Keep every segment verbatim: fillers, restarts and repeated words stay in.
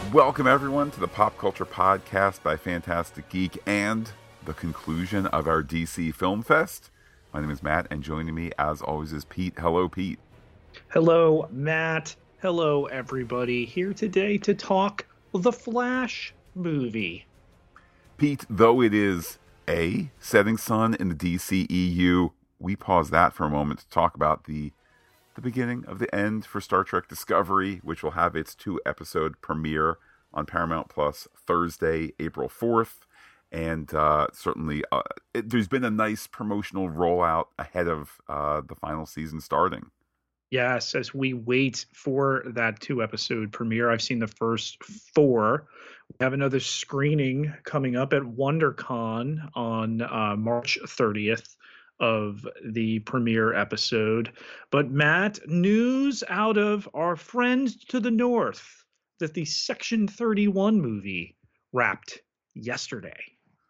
Welcome, everyone, to the Pop Culture Podcast by Fantastic Geek and the conclusion of our D C Film Fest. My name is Matt, and joining me, as always, is Pete. Hello, Pete. Hello, Matt. Hello, everybody. Here today to talk The Flash movie. Pete, though it is a setting sun in the D C E U, we pause that for a moment to talk about the the beginning of the end for Star Trek Discovery, which will have its two-episode premiere on Paramount Plus Thursday, April fourth. And uh, certainly, uh, it, there's been a nice promotional rollout ahead of uh, the final season starting. Yes, as we wait for that two-episode premiere, I've seen the first four. We have another screening coming up at WonderCon on uh, March thirtieth of the premiere episode. But Matt, news out of our friend to the north that the Section thirty-one movie wrapped yesterday.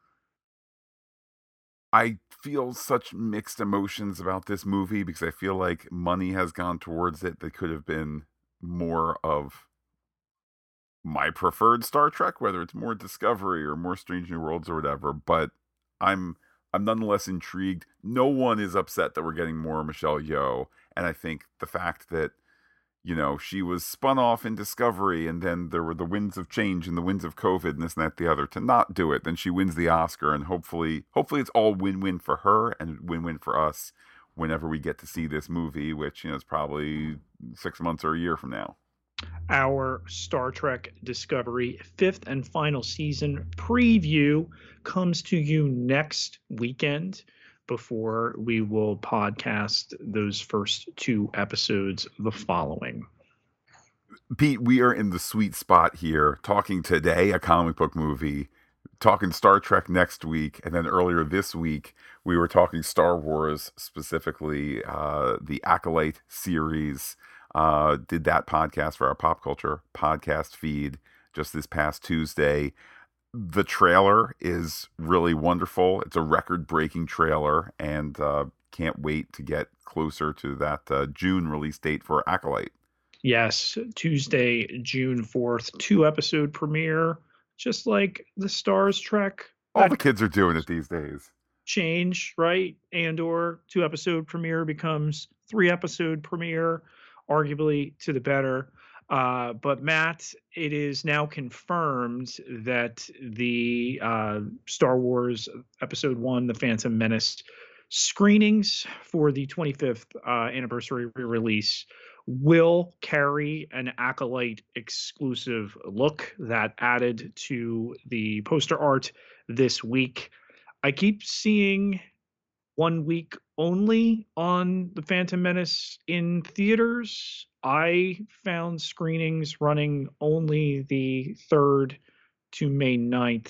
I feel such mixed emotions about this movie because I feel like money has gone towards it that could have been more of my preferred Star Trek, whether it's more Discovery or more Strange New Worlds or whatever. But I'm I'm nonetheless intrigued. No one is upset that we're getting more Michelle Yeoh, and I think the fact that, you know, she was spun off in Discovery, and then there were the winds of change and the winds of COVID and this and that, the other, to not do it. Then she wins the Oscar, and hopefully, hopefully it's all win-win for her and win-win for us whenever we get to see this movie, which, you know, is probably six months or a year from now. Our Star Trek Discovery fifth and final season preview comes to you next weekend before we will podcast those first two episodes the following. Pete, we are in the sweet spot here, talking today a comic book movie, talking Star Trek next week, and then earlier this week we were talking Star Wars, specifically uh, the Acolyte series. Uh, did that podcast for our Pop Culture podcast feed just this past Tuesday. The trailer is really wonderful. It's a record-breaking trailer, and uh, can't wait to get closer to that uh, June release date for Acolyte. Yes, Tuesday, June fourth, two-episode premiere, just like the Stars Trek. All the kids are doing it these days. Change, right? Andor, two-episode premiere becomes three-episode premiere, arguably to the better. Uh, but Matt, it is now confirmed that the uh, Star Wars Episode One, The Phantom Menace screenings for the twenty-fifth uh, anniversary re-release will carry an Acolyte exclusive look that added to the poster art this week. I keep seeing one week only on The Phantom Menace in theaters. I found screenings running only the third to May ninth,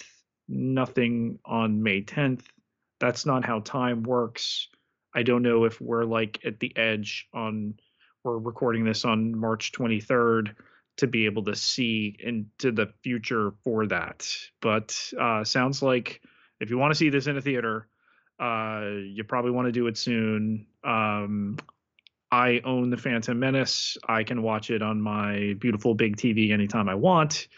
nothing on May tenth. That's not how time works. I don't know if we're like at the edge on, we're recording this on March twenty-third to be able to see into the future for that. But uh, sounds like if you want to see this in a theater, uh, you probably want to do it soon. Um, I own The Phantom Menace. I can watch it on my beautiful big T V anytime I want.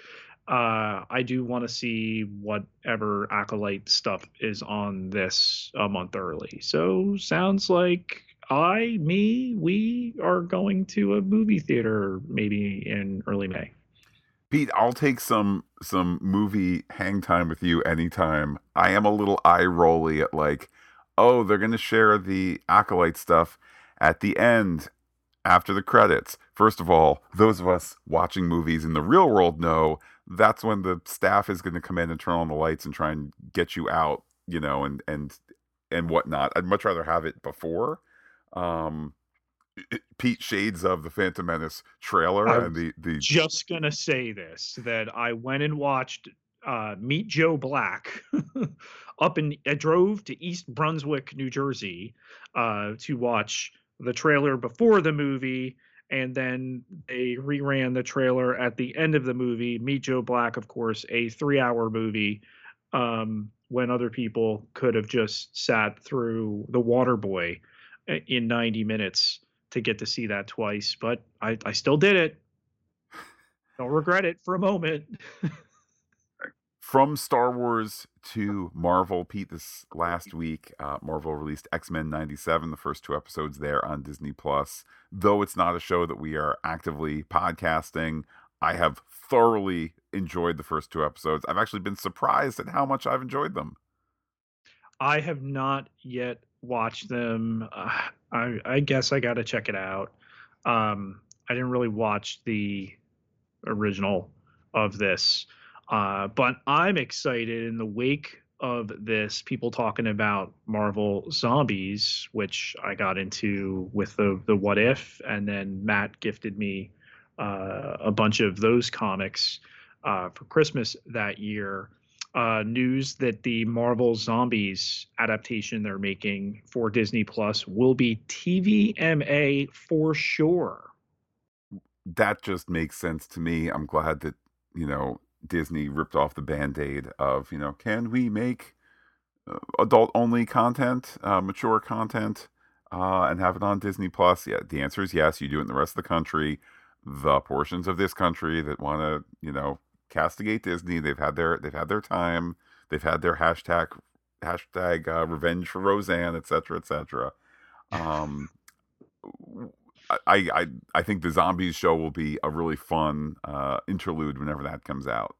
Uh, I do want to see whatever Acolyte stuff is on this a month early. So sounds like I, me, we are going to a movie theater maybe in early May. Pete, I'll take some some movie hang time with you anytime. I am a little eye rolly at like, oh, they're going to share the Acolyte stuff at the end after the credits. First of all, those of us watching movies in the real world know that's when the staff is going to come in and turn on the lights and try and get you out, you know, and and and whatnot. I'd much rather have it before. Um, Pete, shades of the Phantom Menace trailer I'm and the the just gonna say this, that I went and watched uh, Meet Joe Black up in. I drove to East Brunswick, New Jersey, uh, to watch the trailer before the movie, and then they reran the trailer at the end of the movie. Meet Joe Black, of course, a three-hour movie. Um, when other people could have just sat through The Waterboy in ninety minutes to get to see that twice, but I, I still did it. Don't regret it for a moment. From Star Wars to Marvel, Pete, this last week, uh, Marvel released X-Men ninety-seven, the first two episodes there on Disney Plus. Though it's not a show that we are actively podcasting, I have thoroughly enjoyed the first two episodes. I've actually been surprised at how much I've enjoyed them. I have not yet watched them. Uh, I I guess I got to check it out. Um, I didn't really watch the original of this, uh, but I'm excited in the wake of this. People talking about Marvel Zombies, which I got into with the the What If, and then Matt gifted me uh, a bunch of those comics uh, for Christmas that year. Uh, news that the Marvel Zombies adaptation they're making for Disney Plus will be T V M A for sure. That just makes sense to me. I'm glad that, you know, Disney ripped off the band-aid of, you know, can we make uh, adult only content, uh, mature content, uh, and have it on Disney Plus? Yeah, the answer is yes. You do it in the rest of the country. The portions of this country that want to, you know, castigate Disney, they've had their they've had their time. They've had their hashtag hashtag uh, revenge for Roseanne, et cetera, et cetera. Um, I, I I think the zombies show will be a really fun uh, interlude whenever that comes out.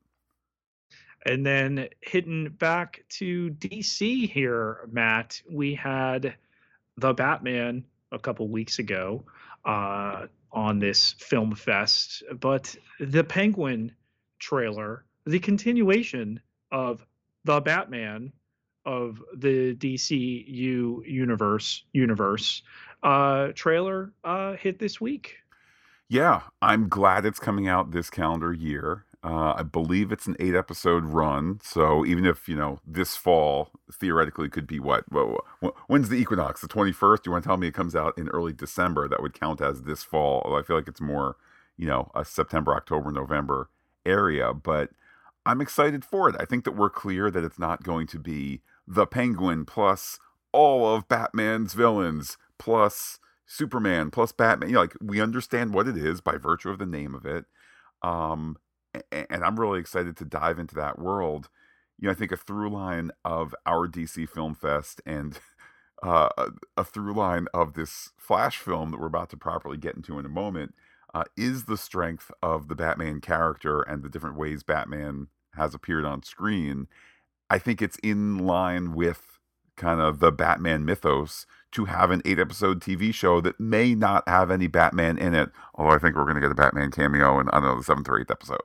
And then hitting back to D C here, Matt, we had the Batman a couple weeks ago uh, on this film fest, but the Penguin trailer, the continuation of the Batman of the D C U universe universe uh, trailer uh, hit this week. Yeah, I'm glad it's coming out this calendar year. Uh, I believe it's an eight episode run, so even if you know this fall theoretically could be what? Well, when's the equinox? The twenty-first? You want to tell me it comes out in early December? That would count as this fall. Although I feel like it's more, you know, a September, October, November area. But I'm excited for it. I think that we're clear that it's not going to be the Penguin plus all of Batman's villains plus Superman plus Batman. You know, like we understand what it is by virtue of the name of it. Um, and I'm really excited to dive into that world. You know, I think a through line of our D C Film Fest and uh, a through line of this Flash film that we're about to properly get into in a moment uh, is the strength of the Batman character and the different ways Batman has appeared on screen. I think it's in line with kind of the Batman mythos to have an eight episode T V show that may not have any Batman in it. Although I think we're going to get a Batman cameo in, I don't know, the seventh or eighth episode.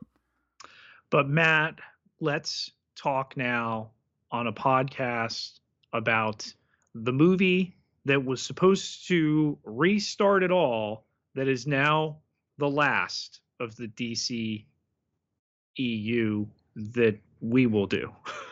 But Matt, let's talk now on a podcast about the movie that was supposed to restart it all, that is now the last of the D C E U that we will do.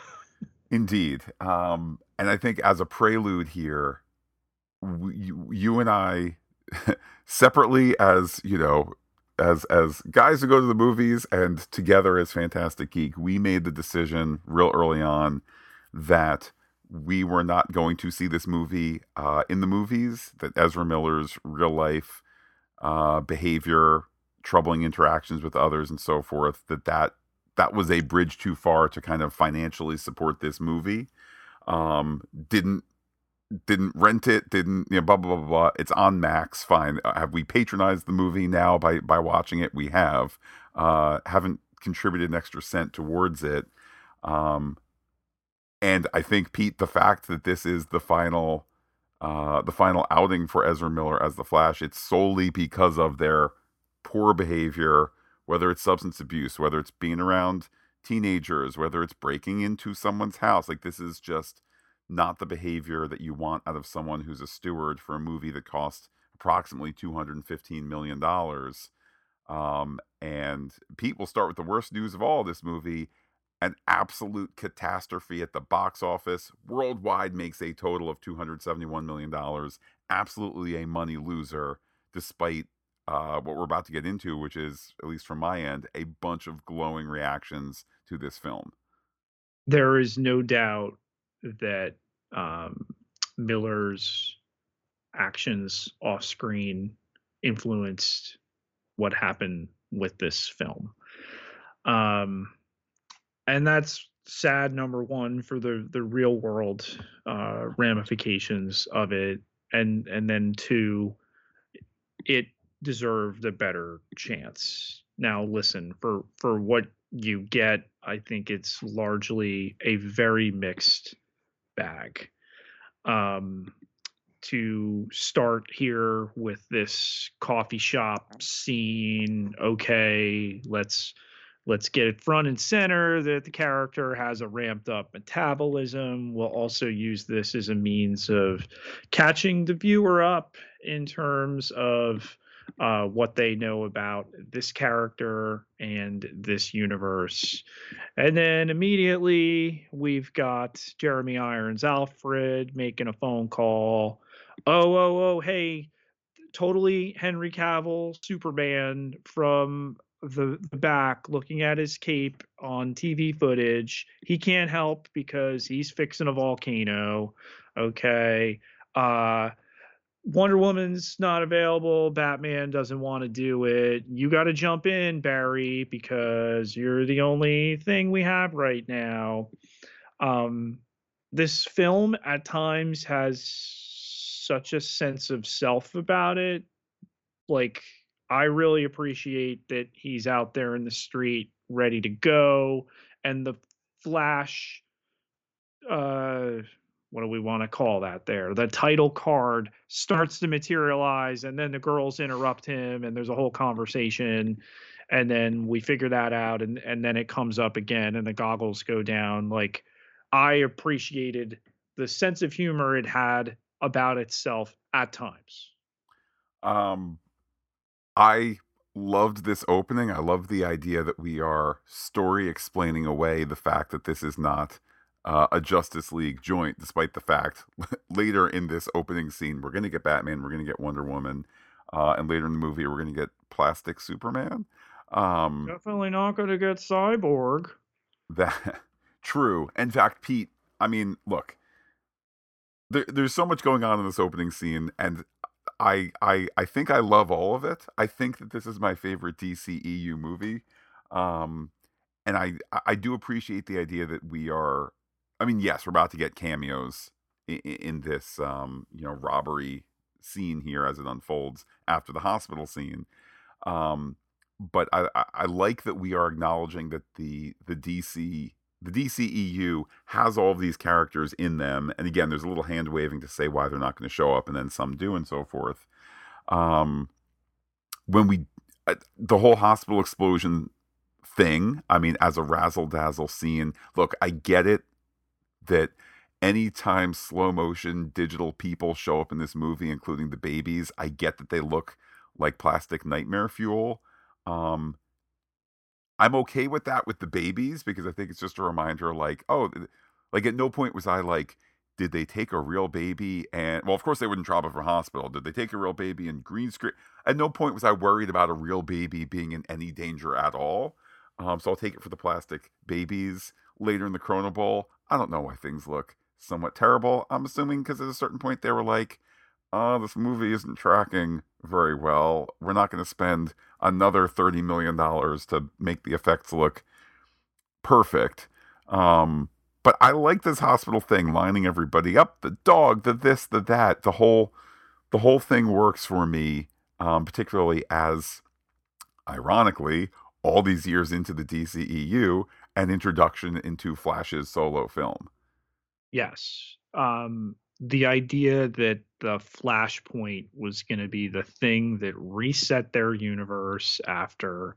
Indeed. Um, and I think as a prelude here, we, you, you and I, separately as, you know, as as guys who go to the movies and together as Fantastic Geek, we made the decision real early on that we were not going to see this movie uh, in the movies, that Ezra Miller's real life uh, behavior, troubling interactions with others and so forth, that that that was a bridge too far to kind of financially support this movie. Um, didn't didn't rent it, didn't, you know, blah blah blah blah. It's on Max. Fine. Uh, have we patronized the movie now by by watching it? We have. Uh, haven't contributed an extra cent towards it. Um, and I think, Pete, the fact that this is the final uh, the final outing for Ezra Miller as the Flash, it's solely because of their poor behavior, whether it's substance abuse, whether it's being around teenagers, whether it's breaking into someone's house. Like, this is just not the behavior that you want out of someone who's a steward for a movie that cost approximately two hundred fifteen million dollars. Um, and Pete, will start with the worst news of all this movie. An absolute catastrophe at the box office. Worldwide makes a total of two hundred seventy-one million dollars. Absolutely a money loser, despite uh, what we're about to get into, which is, at least from my end, a bunch of glowing reactions to this film. There is no doubt that um, Miller's actions off screen influenced what happened with this film. Um, and that's sad, number one, for the the real world uh, ramifications of it, and and then two, it deserved a better chance. Now, listen, for for what you get, I think it's largely a very mixed bag. Um, to start here with this coffee shop scene, okay, let's let's get it front and center that the character has a ramped up metabolism. We'll also use this as a means of catching the viewer up in terms of uh, what they know about this character and this universe. And then immediately we've got Jeremy Irons Alfred making a phone call. Oh, oh, oh, hey, totally Henry Cavill Superman from the, the back looking at his cape on T V footage. He can't help because he's fixing a volcano. Okay. Uh Wonder Woman's not available. Batman doesn't want to do it. You got to jump in, Barry, because you're the only thing we have right now. Um, this film at times has such a sense of self about it. Like, I really appreciate that he's out there in the street ready to go, and the Flash, uh what do we want to call that there, the title card starts to materialize, and then the girls interrupt him and there's a whole conversation, and then we figure that out, and and then it comes up again and the goggles go down. Like, I appreciated the sense of humor it had about itself at times. Um, I loved this opening. I love the idea that we are story explaining away the fact that this is not uh, a Justice League joint, despite the fact later in this opening scene, we're going to get Batman, we're going to get Wonder Woman, uh, and later in the movie, we're going to get Plastic Superman. Um, Definitely not going to get Cyborg. that true. In fact, Pete, I mean, look, there, there's so much going on in this opening scene, and I I I think I love all of it. I think that this is my favorite D C E U movie. Um and I I do appreciate the idea that we are, I mean, yes, we're about to get cameos in, in this um you know robbery scene here as it unfolds after the hospital scene. Um but I I I like that we are acknowledging that the the D C the D C E U has all of these characters in them, and again, there's a little hand waving to say why they're not going to show up, and then some do, and so forth. Um, when we uh, the whole hospital explosion thing, I mean, as a razzle dazzle scene, look, I get it that anytime slow motion digital people show up in this movie, including the babies, I get that they look like plastic nightmare fuel. Um, I'm okay with that with the babies because I think it's just a reminder, like, oh, like at no point was I like, did they take a real baby and, well, of course they wouldn't drop it from hospital. Did they take a real baby in green screen? At no point was I worried about a real baby being in any danger at all. Um, so I'll take it for the plastic babies. Later in the Chrono Bowl, I don't know why things look somewhat terrible. I'm assuming because at a certain point they were like, oh, this movie isn't tracking very well. We're not going to spend another thirty million dollars to make the effects look perfect. Um, but I like this hospital thing, lining everybody up, the dog, the this, the that, the whole, the whole thing works for me, um, particularly as, ironically, all these years into the D C E U, an introduction into Flash's solo film. Yes. Um, the idea that the Flashpoint was going to be the thing that reset their universe after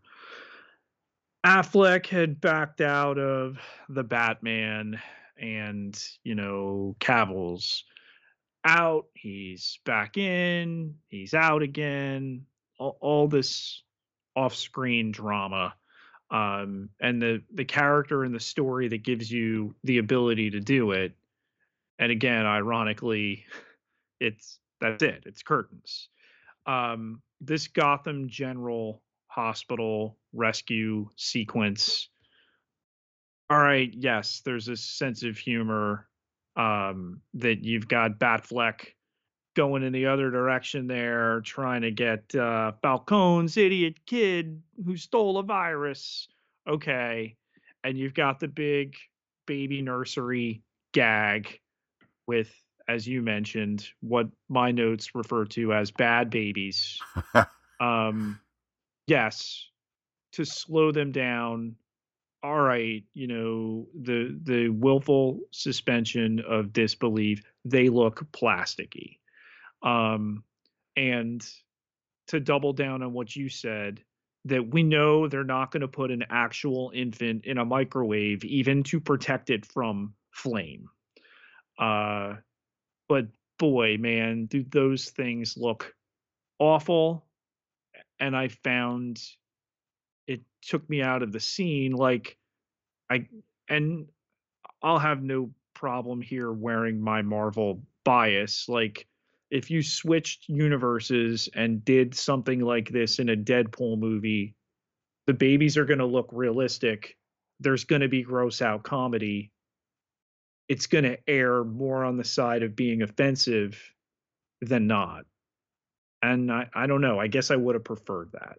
Affleck had backed out of the Batman, and, you know, Cavill's out, he's back in, he's out again, all, all this off-screen drama, um, and the the character in the story that gives you the ability to do it. And again, ironically, it's that's it. It's curtains. Um, this Gotham General Hospital rescue sequence. All right, yes, there's a sense of humor, um, that you've got Batfleck going in the other direction there, trying to get uh, Falcone's idiot kid who stole a virus okay. And you've got the big baby nursery gag with, as you mentioned, what my notes refer to as bad babies. Um, yes, to slow them down. All right, you know, the the willful suspension of disbelief, they look plasticky. Um, and to double down on what you said, that we know they're not going to put an actual infant in a microwave even to protect it from flame. Uh, but boy, man, do those things look awful. And I found it took me out of the scene. Like, I, and I'll have no problem here wearing my Marvel bias. Like, if you switched universes and did something like this in a Deadpool movie, the babies are going to look realistic. There's going to be gross out comedy. It's going to err more on the side of being offensive than not. And I, I don't know. I guess I would have preferred that.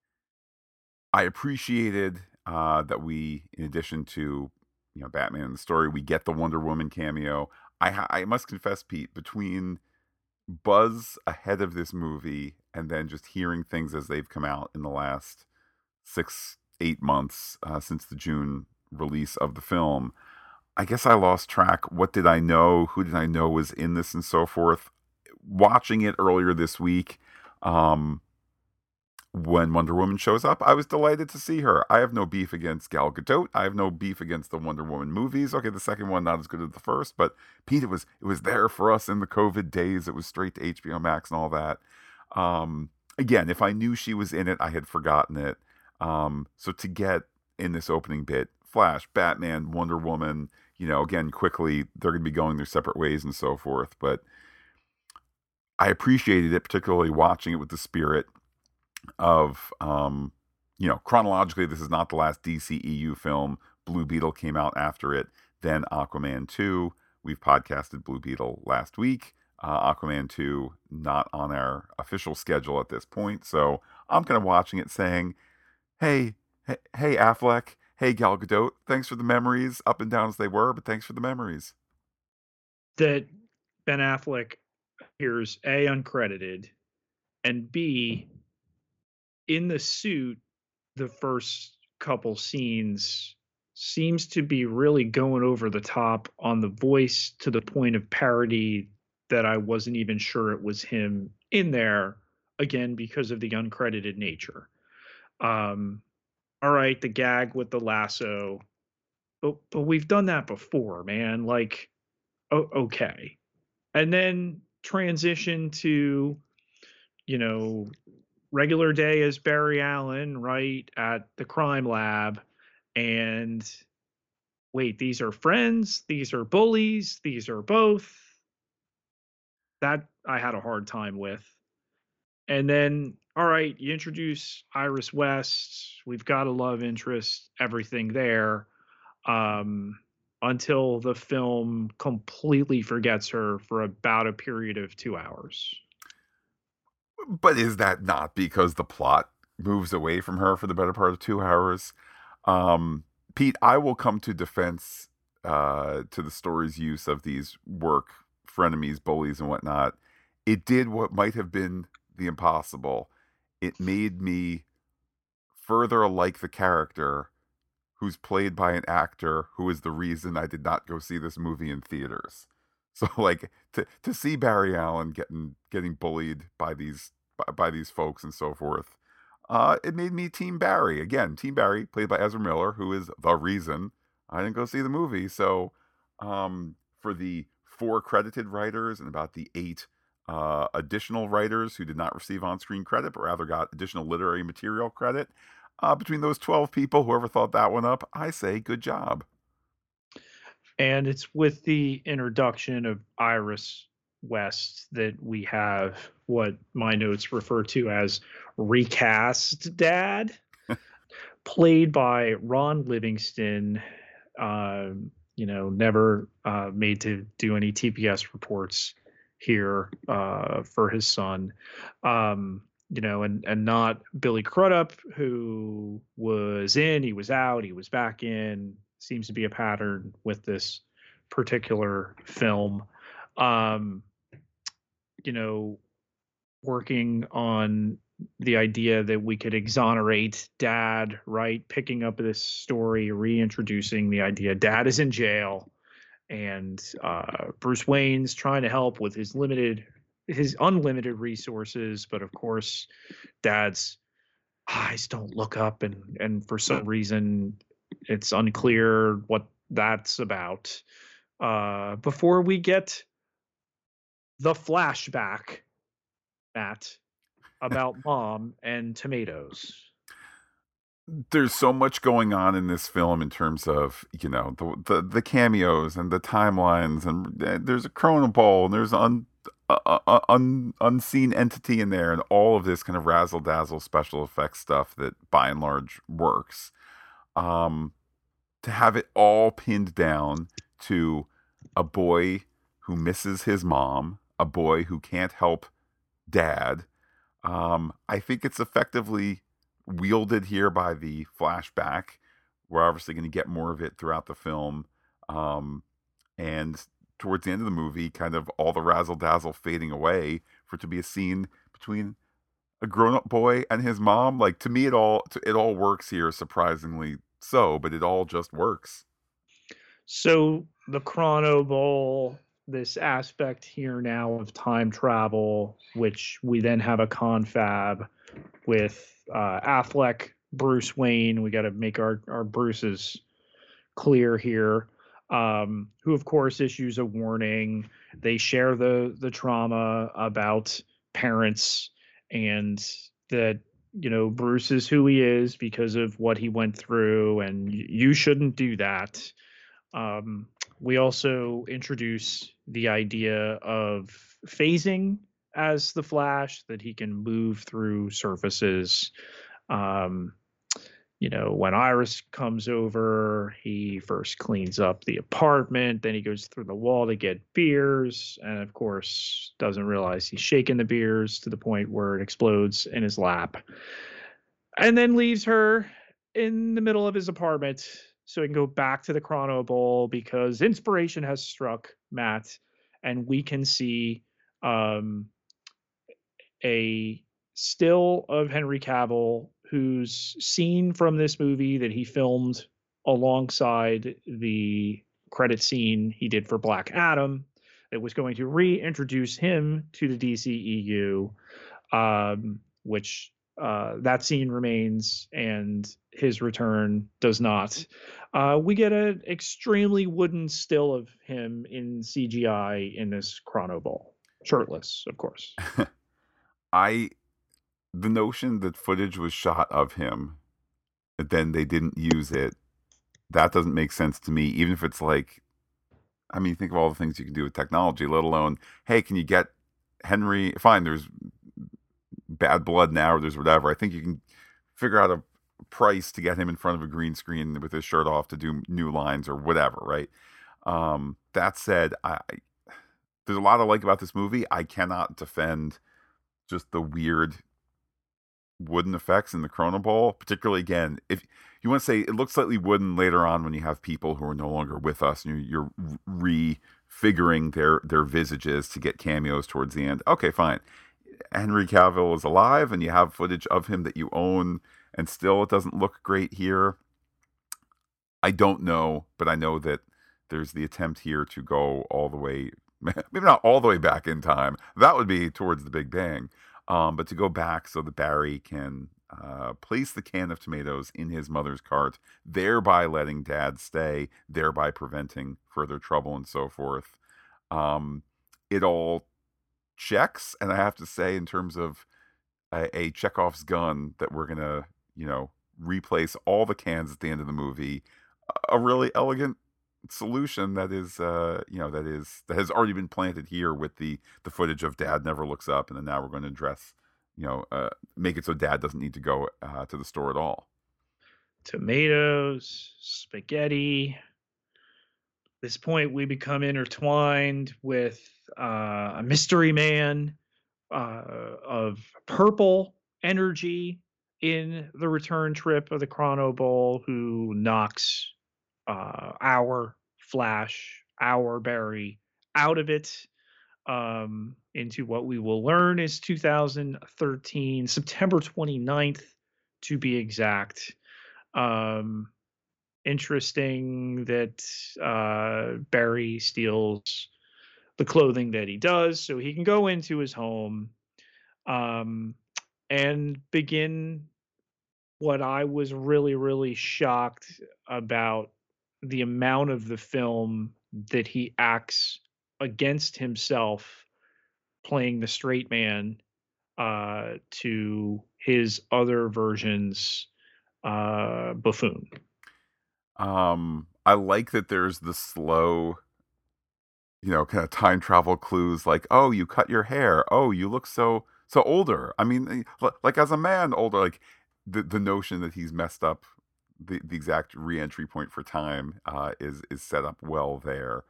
I appreciated uh, that we, in addition to you know Batman and the story, we get the Wonder Woman cameo. I ha- I must confess, Pete, between buzz ahead of this movie and then just hearing things as they've come out in the last six eight months uh, since the June release of the film, I guess I lost track. What did I know? Who did I know was in this and so forth? Watching it earlier this week, um, when Wonder Woman shows up, I was delighted to see her. I have no beef against Gal Gadot. I have no beef against the Wonder Woman movies. Okay, the second one not as good as the first, but Pete, it was it was there for us in the COVID days. It was straight to H B O Max and all that. Um, again, if I knew she was in it, I had forgotten it. Um, so to get in this opening bit, Flash, Batman, Wonder Woman, you know, again, quickly, they're going to be going their separate ways and so forth. But I appreciated it, particularly watching it with the spirit of um you know chronologically this is not the last D C E U film. Blue Beetle came out after it, then Aquaman two. We've podcasted Blue Beetle last week. uh, Aquaman two not on our official schedule at this point, so I'm kind of watching it saying, hey, hey hey Affleck, hey Gal Gadot, thanks for the memories, up and down as they were, but thanks for the memories. That Ben Affleck appears A, uncredited, and B, in the suit, the first couple scenes seems to be really going over the top on the voice to the point of parody that I wasn't even sure it was him in there, again because of the uncredited nature. Um, all right, the gag with the lasso, but but we've done that before, man. Like, oh, okay, and then transition to you know regular day as Barry Allen, right, at the crime lab. And wait, these are friends, these are bullies, these are both. That I had a hard time with. And then, all right, you introduce Iris West. We've got a love interest, everything there. Um, until the film completely forgets her for about a period of two hours. But is that not because the plot moves away from her for the better part of two hours? um Pete, I will come to defense uh to the story's use of these work frenemies, bullies and whatnot. It did what might have been the impossible. It made me further like the character, who's played by an actor who is the reason I did not go see this movie in theaters. So like to to see Barry Allen getting getting bullied by these by, by these folks and so forth, uh, it made me Team Barry again. Team Barry, played by Ezra Miller, who is the reason I didn't go see the movie. So um, for the four credited writers and about the eight uh, additional writers who did not receive on-screen credit but rather got additional literary material credit, uh, between those twelve people, whoever thought that one up, I say good job. And it's with the introduction of Iris West that we have what my notes refer to as recast dad, played by Ron Livingston. Um, you know, never uh, made to do any T P S reports here uh, for his son. Um, you know, and and not Billy Crudup, who was in, he was out, he was back in. Seems to be a pattern with this particular film. Um, you know, working on the idea that we could exonerate dad, right? Picking up this story, reintroducing the idea dad is in jail, and uh, Bruce Wayne's trying to help with his limited, his unlimited resources, but of course, dad's eyes don't look up, and and for some reason, it's unclear what that's about. Uh, before we get the flashback, Matt, about mom and tomatoes. There's so much going on in this film in terms of, you know, the the, the cameos and the timelines, and uh, there's a Chronoball, and there's an un, uh, uh, un, unseen entity in there, and all of this kind of razzle dazzle special effects stuff that by and large works. Um, to have it all pinned down to a boy who misses his mom, a boy who can't help dad. Um, I think it's effectively wielded here by the flashback. We're obviously going to get more of it throughout the film. Um, and towards the end of the movie, kind of all the razzle dazzle fading away for it to be a scene between a grown up boy and his mom. Like, to me, it all it all works here, surprisingly so, but it all just works. So the Chrono Bowl, this aspect here now of time travel, which we then have a confab with uh, Affleck, Bruce Wayne. We got to make our our Bruces clear here. Um, who of course issues a warning. They share the the trauma about parents, and that, you know, Bruce is who he is because of what he went through, and y- you shouldn't do that. Um, we also introduce the idea of phasing as the Flash, that he can move through surfaces. Um, you know, when Iris comes over, he first cleans up the apartment, then he goes through the wall to get beers, and of course, doesn't realize he's shaking the beers to the point where it explodes in his lap, and then leaves her in the middle of his apartment so he can go back to the Chrono Bowl because inspiration has struck Matt, and we can see um, a still of Henry Cavill, who's seen from this movie that he filmed alongside the credit scene he did for Black Adam, that was going to reintroduce him to the D C E U, um, which uh, that scene remains and his return does not. Uh, we get an extremely wooden still of him in C G I in this Chrono Ball, shirtless, of course. I the notion that footage was shot of him, but then they didn't use it, that doesn't make sense to me. Even if it's like, I mean, think of all the things you can do with technology, let alone, hey, can you get Henry? Fine, there's bad blood now, or there's whatever. I think you can figure out a price to get him in front of a green screen with his shirt off to do new lines or whatever, right? Um, that said, I there's a lot I like about this movie. I cannot defend just the weird wooden effects in the Chrono Ball, particularly again, if you want to say it looks slightly wooden later on when you have people who are no longer with us and you're, you're refiguring their their visages to get cameos towards the end. Okay, fine. Henry Cavill is alive and you have footage of him that you own, and still it doesn't look great here. I don't know, but I know that there's the attempt here to go all the way, maybe not all the way back in time. That would be towards the Big Bang. Um, but to go back so that Barry can uh, place the can of tomatoes in his mother's cart, thereby letting Dad stay, thereby preventing further trouble and so forth. Um, it all checks, and I have to say, in terms of a, a Chekhov's gun, that we're gonna, you know, replace all the cans at the end of the movie, a really elegant solution that is uh you know that is that has already been planted here with the the footage of Dad never looks up, and then now we're going to address, you know uh make it so Dad doesn't need to go uh to the store at all. Tomatoes, spaghetti. At this point, we become intertwined with uh, a mystery man uh, of purple energy in the return trip of the Chrono Bowl, who knocks uh, our Flash, our Barry out of it, um, into what we will learn is two thousand thirteen, September twenty-ninth to be exact. Um, Interesting that uh, Barry steals the clothing that he does so he can go into his home, um, and begin what I was really, really shocked about the amount of the film that he acts against himself, playing the straight man, uh, to his other version's uh, buffoon. Um, I like that there's the slow, you know, kind of time travel clues like, oh, you cut your hair. Oh, you look so so older. I mean, eh, li- like as a man older, like the the notion that he's messed up the, the exact re-entry point for time uh, is is set up well there.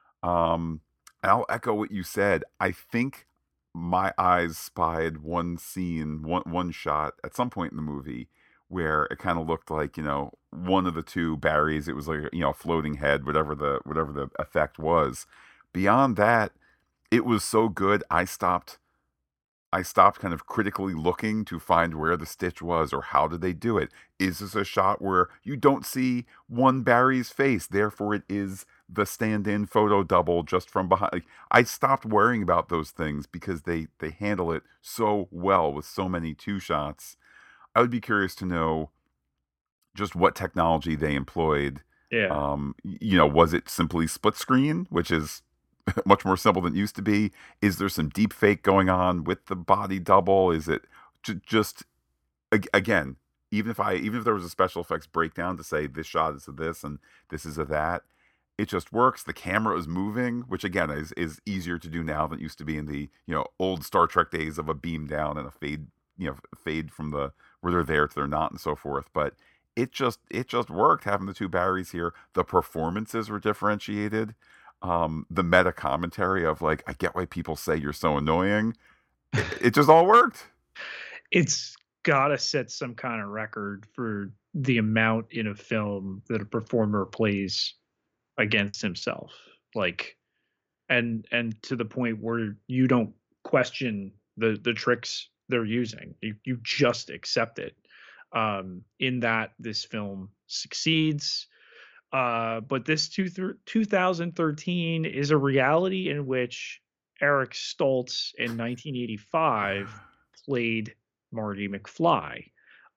Um, I'll echo what you said. I think my eyes spied one scene, one one shot at some point in the movie where it kind of looked like, you know, one of the two Barrys. It was like, you know, a floating head, whatever the whatever the effect was. Beyond that, it was so good. I stopped I stopped kind of critically looking to find where the stitch was or how did they do it. Is this a shot where you don't see one Barry's face, therefore it is the stand-in photo double just from behind? Like, I stopped worrying about those things because they they handle it so well with so many two shots. I would be curious to know just what technology they employed. Yeah. Um, you know, was it simply split screen, which is much more simple than it used to be? Is there some deep fake going on with the body double? Is it j- just again, even if I even if there was a special effects breakdown to say this shot is of this and this is of that, it just works. The camera is moving, which again is is easier to do now than it used to be in the, you know, old Star Trek days of a beam down and a fade, you know, fade from the where they're there to they're not and so forth. But it just it just worked having the two Barrys here. The performances were differentiated. Um, the meta commentary of like, I get why people say you're so annoying. It, it just all worked. It's gotta set some kind of record for the amount in a film that a performer plays against himself. Like, and and to the point where you don't question the the tricks they're using. You you just accept it. Um, in that this film succeeds. Uh, but this two thir- two thousand thirteen is a reality in which Eric Stoltz in nineteen eighty-five played Marty McFly.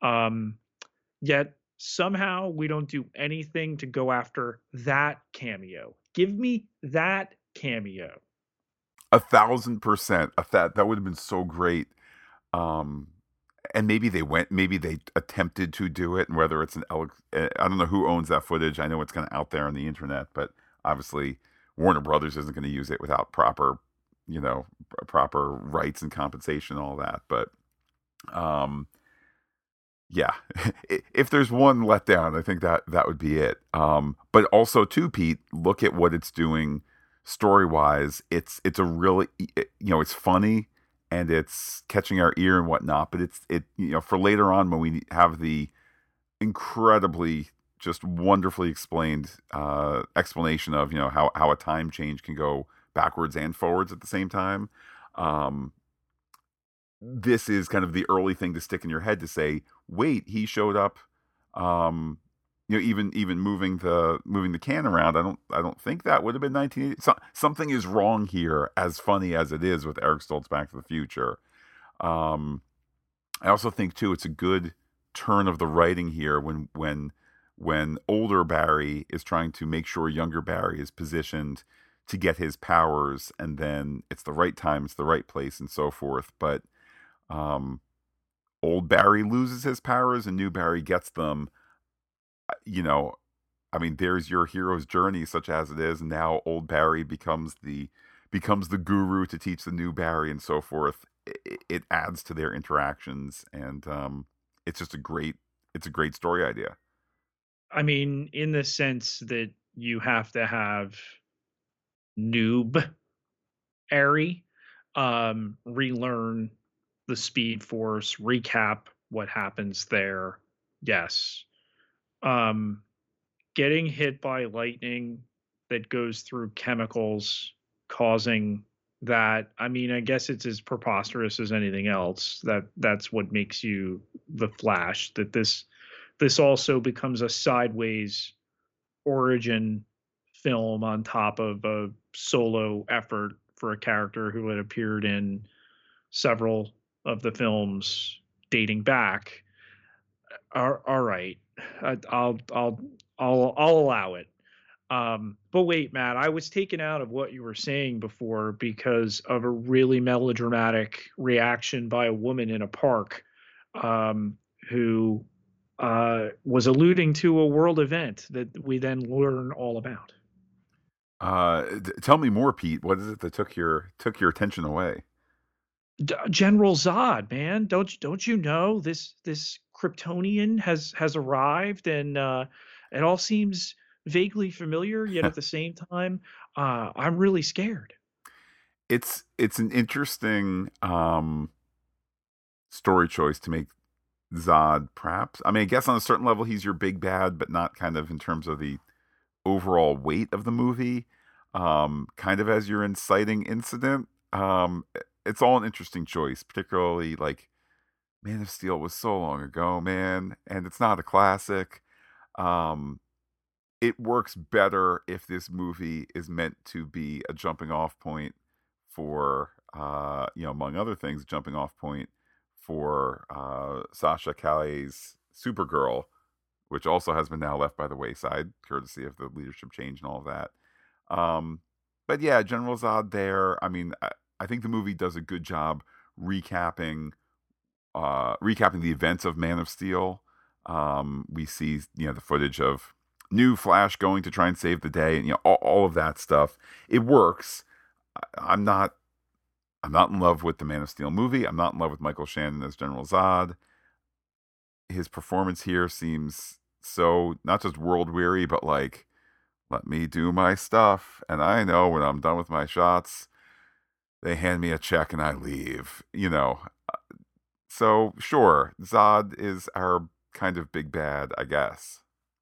Um, Yet somehow we don't do anything to go after that cameo. Give me that cameo. A thousand percent. A that that would have been so great. Um, and maybe they went, maybe they attempted to do it, and whether it's an, I don't know who owns that footage. I know it's kind of out there on the internet, but obviously Warner Brothers isn't going to use it without proper, you know, proper rights and compensation, and all that. But, um, yeah, if there's one letdown, I think that that would be it. Um, but also too, Pete, look at what it's doing story wise. It's it's a really, you know, it's funny and it's catching our ear and whatnot. But it's it you know, for later on when we have the incredibly just wonderfully explained uh, explanation of, you know, how how a time change can go backwards and forwards at the same time. Um, this is kind of the early thing to stick in your head to say, wait, he showed up. Um, you know, even even moving the moving the can around, I don't I don't think that would have been nineteen eighty. So, something is wrong here. As funny as it is with Eric Stoltz Back to the Future, um, I also think too it's a good turn of the writing here when when when older Barry is trying to make sure younger Barry is positioned to get his powers, and then it's the right time, it's the right place, and so forth. But um, old Barry loses his powers and new Barry gets them. You know, I mean, there's your hero's journey, such as it is. And now old Barry becomes the becomes the guru to teach the new Barry and so forth. It, it adds to their interactions, and um, it's just a great it's a great story idea. I mean, in the sense that you have to have noob Airy um, relearn the Speed Force, recap what happens there. Yes. Um, getting hit by lightning that goes through chemicals, causing that. I mean, I guess it's as preposterous as anything else. That that's what makes you the Flash. That this this also becomes a sideways origin film on top of a solo effort for a character who had appeared in several of the films dating back. All, all right, I, I'll I'll I'll I'll allow it. Um, but wait, Matt, I was taken out of what you were saying before because of a really melodramatic reaction by a woman in a park, um, who uh, was alluding to a world event that we then learn all about. Uh, d- tell me more, Pete. What is it that took your took your attention away? D- General Zod, man, don't you- don't you know this this Kryptonian has has arrived, and uh, it all seems vaguely familiar, yet at the same time, uh, I'm really scared. it's it's an interesting um story choice to make Zod, perhaps. I mean, I guess on a certain level he's your big bad, but not kind of in terms of the overall weight of the movie. Um, kind of as your inciting incident. Um, it's all an interesting choice, particularly like Man of Steel was so long ago, man, and it's not a classic. Um, it works better if this movie is meant to be a jumping off point for, uh, you know, among other things, jumping off point for uh, Sasha Calle's Supergirl, which also has been now left by the wayside, courtesy of the leadership change and all of that. Um, but yeah, General Zod there. I mean, I, I think the movie does a good job recapping uh, recapping the events of Man of Steel. Um, we see, you know, the footage of new Flash going to try and save the day, and you know, all, all of that stuff. It works. I, I'm not, I'm not in love with the Man of Steel movie. I'm not in love with Michael Shannon as General Zod. His performance here seems so not just world weary, but like, let me do my stuff, and I know when I'm done with my shots, they hand me a check and I leave. You know, so sure, Zod is our kind of big bad, I guess.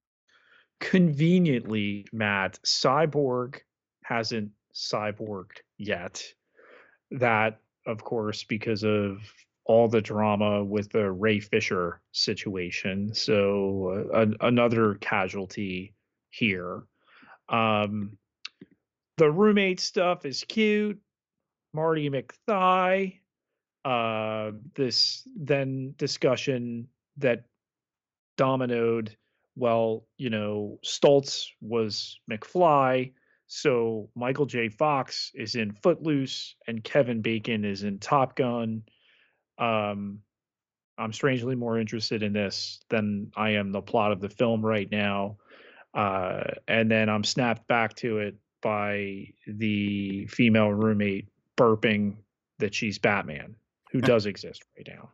Conveniently, Matt, Cyborg hasn't cyborged yet. That, of course, because of all the drama with the Ray Fisher situation. So uh, an, another casualty here. Um, the roommate stuff is cute. Marty McFly. Uh, this then discussion that dominoed. Well, you know, Stoltz was McFly, so Michael J. Fox is in Footloose, and Kevin Bacon is in Top Gun. Um, I'm strangely more interested in this than I am the plot of the film right now. Uh, and then I'm snapped back to it by the female roommate burping that she's Batman, who does exist right now.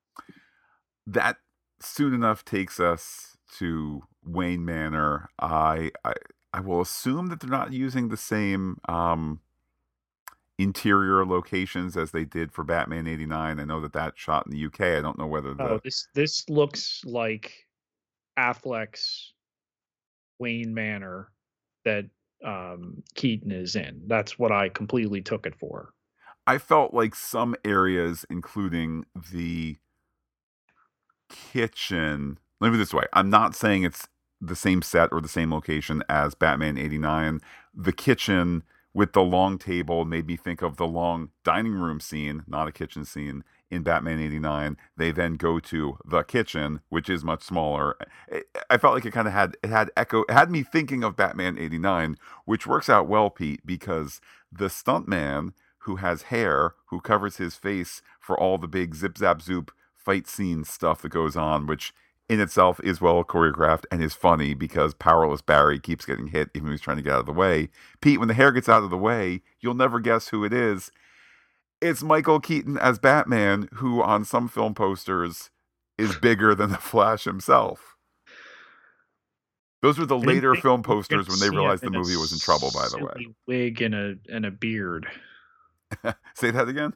That soon enough takes us to Wayne Manor. I I, I will assume that they're not using the same um, interior locations as they did for Batman eighty-nine. I know that that shot in the U K. I don't know whether Oh, the this this looks like Affleck's Wayne Manor that um, Keaton is in. That's what I completely took it for. I felt like some areas, including the kitchen. Let me put it this way. I'm not saying it's the same set or the same location as Batman eighty-nine. The kitchen with the long table made me think of the long dining room scene, not a kitchen scene, in Batman eighty-nine. They then go to the kitchen, which is much smaller. I felt like it kind of had it had echo it had me thinking of Batman eighty-nine, which works out well, Pete, because the stuntman who has hair, who covers his face for all the big zip zap zoop fight scene stuff that goes on, which in itself is well choreographed and is funny because powerless Barry keeps getting hit even when he's trying to get out of the way. Pete, when the hair gets out of the way, you'll never guess who it is. It's Michael Keaton as Batman, who on some film posters is bigger than the Flash himself. Those were the I didn't later think film we were gonna posters when they see him realized the in a movie was in trouble, by the way. silly wig and a and a beard. Say that again?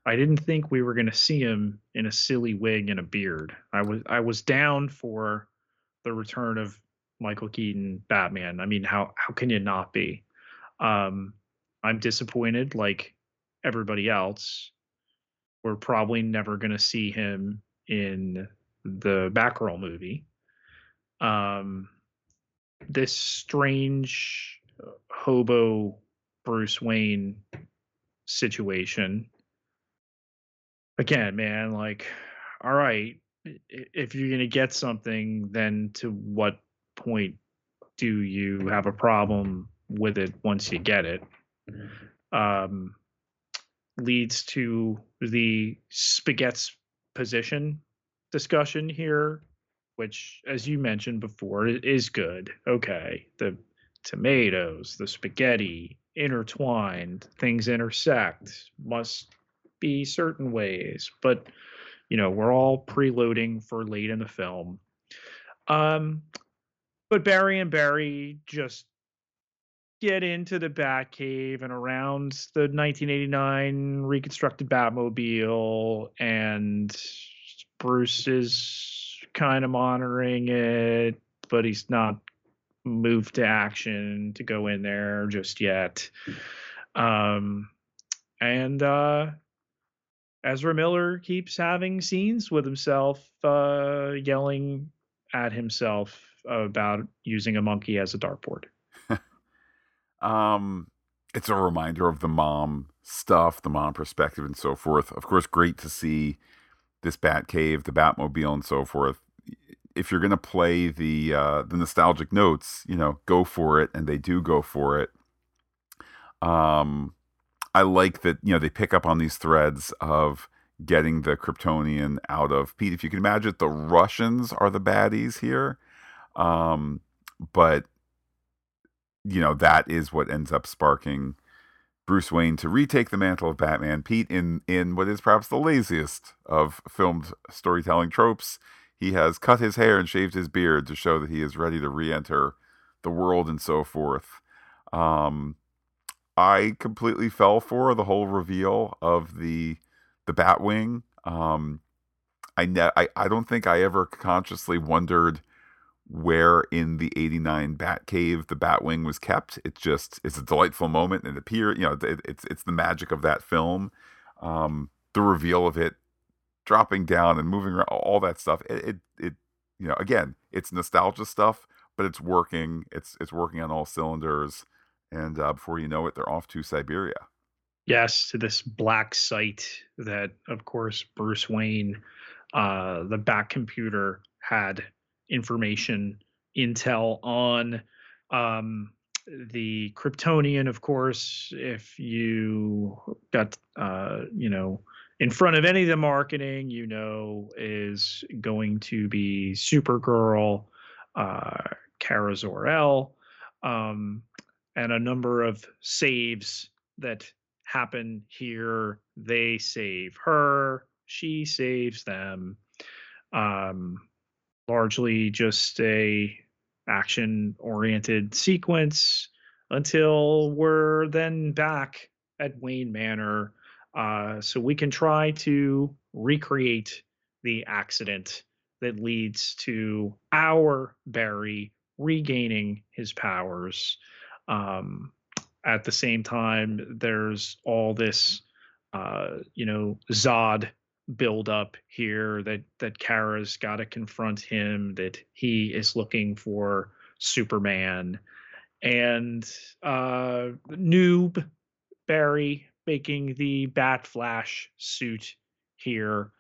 I didn't think we were gonna see him in a silly wig and a beard. I was I was down for the return of Michael Keaton Batman. I mean, how how can you not be? Um, I'm disappointed, like everybody else. We're probably never gonna see him in the Batgirl movie. Um, this strange uh, hobo Bruce Wayne situation. Again, man, like, all right, i- if you're going to get something, then to what point do you have a problem with it once you get it? Um, leads to the spaghetti's position discussion here, which, as you mentioned before, i- is good. Okay, the tomatoes, the spaghetti intertwined, things intersect, must be certain ways, but you know, we're all preloading for late in the film. Um, but Barry and Barry just get into the Batcave and around the nineteen eighty-nine reconstructed Batmobile, and Bruce is kind of monitoring it, but he's not moved to action to go in there just yet. Um, and uh, Ezra Miller keeps having scenes with himself, uh, yelling at himself about using a monkey as a dartboard. Um, it's a reminder of the mom stuff, the mom perspective, and so forth. Of course, great to see this Bat Cave, the Batmobile, and so forth. If you're gonna play the uh, the nostalgic notes, you know, go for it, and they do go for it. Um, I like that, you know, they pick up on these threads of getting the Kryptonian out of Pete. If you can imagine, the Russians are the baddies here, um, but you know that is what ends up sparking Bruce Wayne to retake the mantle of Batman. Pete, in in what is perhaps the laziest of filmed storytelling tropes, he has cut his hair and shaved his beard to show that he is ready to re-enter the world and so forth. Um, I completely fell for the whole reveal of the the Batwing. Um, I, ne- I I don't think I ever consciously wondered where in the eighty-nine Batcave the Batwing was kept. It's just it's a delightful moment and it appear you know it, it's it's the magic of that film. Um, the reveal of it dropping down and moving around, all that stuff. It, it it you know again it's nostalgia stuff, but it's working. It's it's working on all cylinders. And uh, before you know it, they're off to Siberia. Yes, to this black site that, of course, Bruce Wayne, uh, the Bat computer, had information, intel on. Um, the Kryptonian, of course, if you got, uh, you know, in front of any of the marketing, you know, is going to be Supergirl, uh, Kara Zor-El, um, and a number of saves that happen here. They save her, she saves them. Um, largely just a action oriented sequence until we're then back at Wayne Manor, uh, so we can try to recreate the accident that leads to our Barry regaining his powers. Um, at the same time, there's all this, uh, you know, Zod build up here that that Kara's got to confront him, that he is looking for Superman, and uh, Noob Barry making the Bat Flash suit here.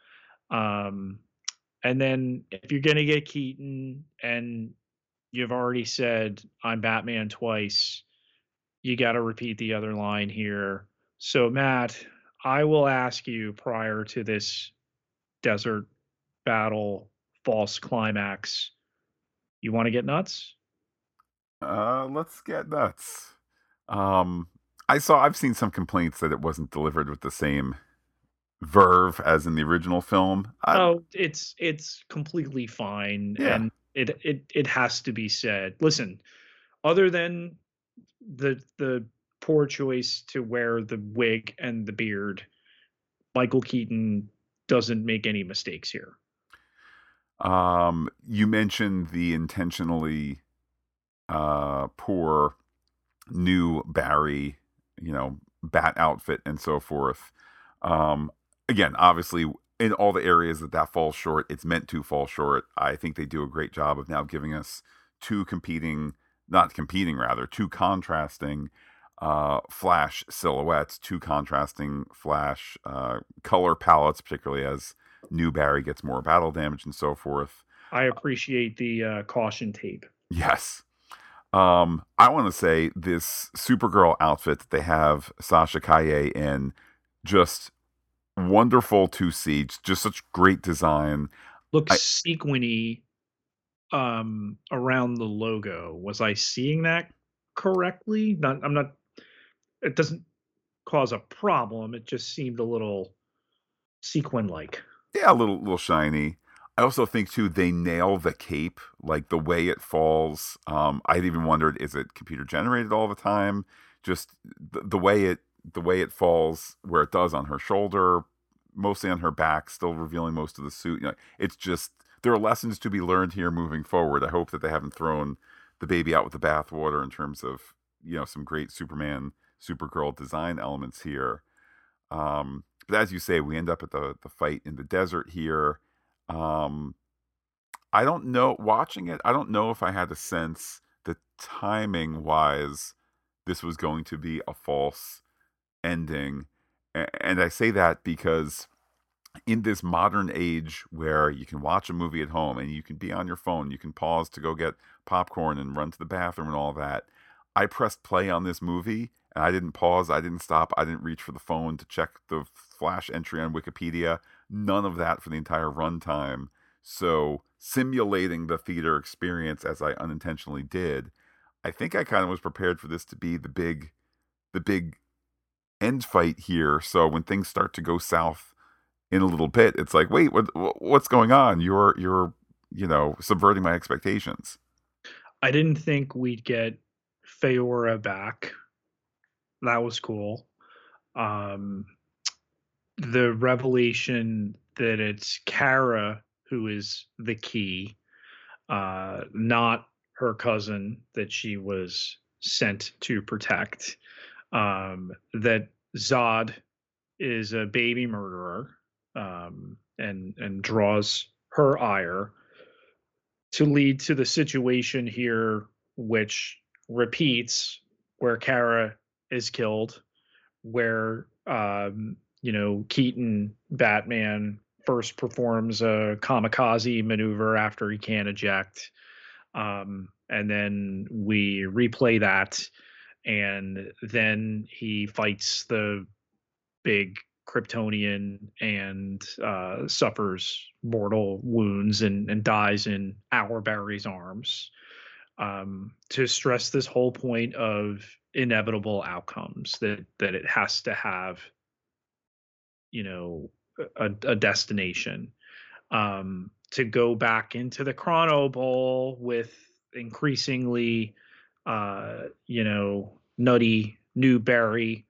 Um, and then if you're gonna get Keaton, and you've already said I'm Batman twice, you got to repeat the other line here. So, Matt, I will ask you prior to this desert battle false climax, you want to get nuts? Uh, let's get nuts. Um, I saw I've seen some complaints that it wasn't delivered with the same verve as in the original film. I Oh, it's it's completely fine, Yeah. and it it it has to be said. Listen, other than the the poor choice to wear the wig and the beard, Michael Keaton doesn't make any mistakes here. Um, you mentioned the intentionally uh, poor new Barry, you know, bat outfit and so forth. Um, Again, obviously, in all the areas that that falls short, it's meant to fall short. I think they do a great job of now giving us two competing, not competing, rather, two contrasting uh, Flash silhouettes, two contrasting Flash uh, color palettes, particularly as new Barry gets more battle damage and so forth. I appreciate the uh, caution tape. Yes. Um, I want to say this Supergirl outfit that they have Sasha Calle in, just wonderful to see. Just such great design. I Looks sequiny um, around the logo. Was I seeing that correctly? Not, I'm not. It doesn't cause a problem. It just seemed a little sequin like. Yeah, a little little shiny. I also think too they nail the cape, like the way it falls. Um, I'd even wondered, is it computer generated all the time? Just the, the way it the way it falls, where it does on her shoulder, mostly on her back, still revealing most of the suit. You know, it's just there are lessons to be learned here moving forward. I hope that they haven't thrown the baby out with the bathwater in terms of, you know, some great Superman, Supergirl design elements here. Um, but as you say, we end up at the the fight in the desert here. Um, I don't know. Watching it, I don't know if I had a sense that timing wise, this was going to be a false ending. A- And I say that because in this modern age where you can watch a movie at home and you can be on your phone, you can pause to go get popcorn and run to the bathroom and all that. I pressed play on this movie and I didn't pause, I didn't stop, I didn't reach for the phone to check the flash entry on Wikipedia. None of that for the entire runtime. So, simulating the theater experience as I unintentionally did, I think I kind of was prepared for this to be the big the big end fight here. So when things start to go south in a little bit, it's like, wait, what, what's going on? You're, you're, you know, subverting my expectations. I didn't think we'd get Feora back. That was cool. Um, the revelation that it's Kara who is the key, uh, not her cousin that she was sent to protect. Um, that Zod is a baby murderer, um, and and draws her ire to lead to the situation here, which repeats where Kara is killed, where um, you know Keaton Batman first performs a kamikaze maneuver after he can't eject, um, and then we replay that, and then he fights the big Kryptonian and uh, suffers mortal wounds and, and dies in our Barry's arms, um, to stress this whole point of inevitable outcomes, that that it has to have, you know, a, a destination, um, to go back into the Chrono Bowl with increasingly, uh, you know, nutty new Barry.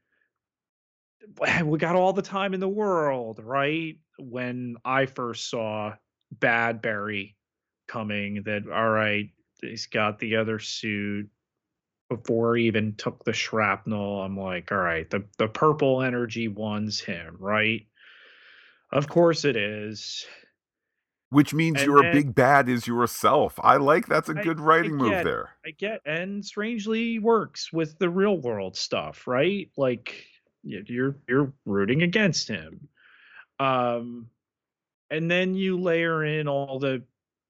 We got all the time in the world, right? When I first saw Bad Barry coming, that all right, he's got the other suit before he even took the shrapnel. I'm like, all right, the the purple energy one's him, right? Of course it is. Which means And your then big bad is yourself. I like that's a I good I writing move get there. I get and strangely works with the real world stuff, right? Like y- you're you're rooting against him. Um and then you layer in all the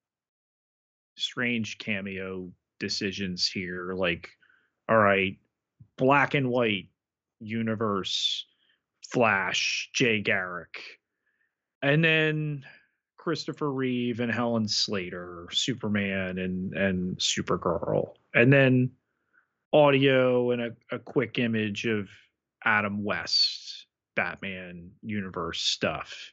strange cameo decisions here, like all right, black and white universe, Flash, Jay Garrick, and then Christopher Reeve and Helen Slater, Superman and and Supergirl, and then audio and a, a quick image of Adam West, Batman universe stuff.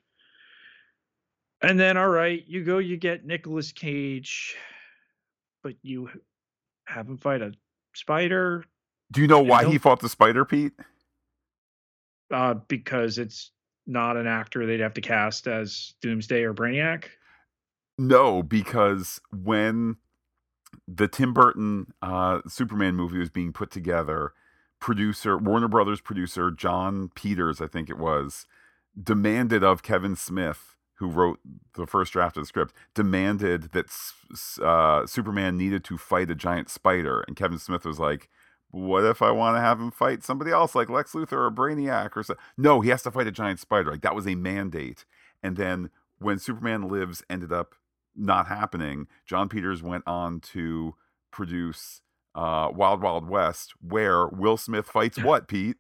And then, all right, you go, you get Nicolas Cage, but you have him fight a spider, Do you know and why he don't, fought the spider, Pete? uh, because it's not an actor they'd have to cast as Doomsday or Brainiac? No, because when the Tim Burton uh, Superman movie was being put together, producer Warner Brothers producer John Peters, I think it was, demanded of Kevin Smith, who wrote the first draft of the script, demanded that uh, Superman needed to fight a giant spider, and Kevin Smith was like, "What if I want to have him fight somebody else, like Lex Luthor or Brainiac or so?" No, he has to fight a giant spider. Like that was a mandate. And then when Superman Lives ended up not happening, John Peters went on to produce uh, Wild Wild West, where Will Smith fights what, Pete?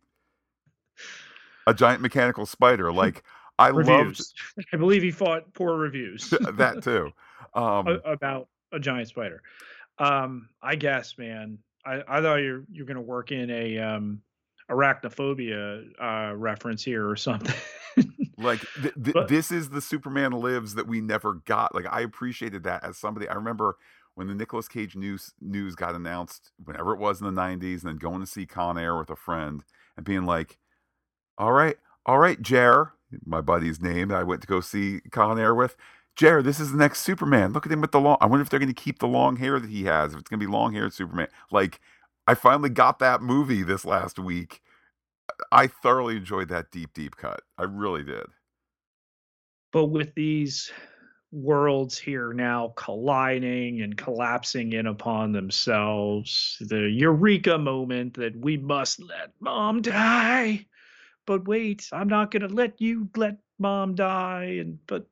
A giant mechanical spider. Like, I loved Reviews. I believe he fought poor reviews that too. Um, about a giant spider. Um, I guess, man. I, I thought you're you're gonna work in a um, arachnophobia uh, reference here or something. like th- th- But this is the Superman Lives that we never got. Like, I appreciated that as somebody. I remember when the Nicolas Cage news news got announced, whenever it was in the nineties, and then going to see Con Air with a friend and being like, "All right, all right, Jer," my buddy's name that I went to go see Con Air with. "Jer, this is the next Superman. Look at him with the long. I wonder if they're going to keep the long hair that he has. If it's going to be long haired Superman." Like, I finally got that movie this last week. I thoroughly enjoyed that deep, deep cut. I really did. but with these worlds here now colliding and collapsing in upon themselves, the eureka moment that we must let mom die. But wait, I'm not gonna let you let mom die. And but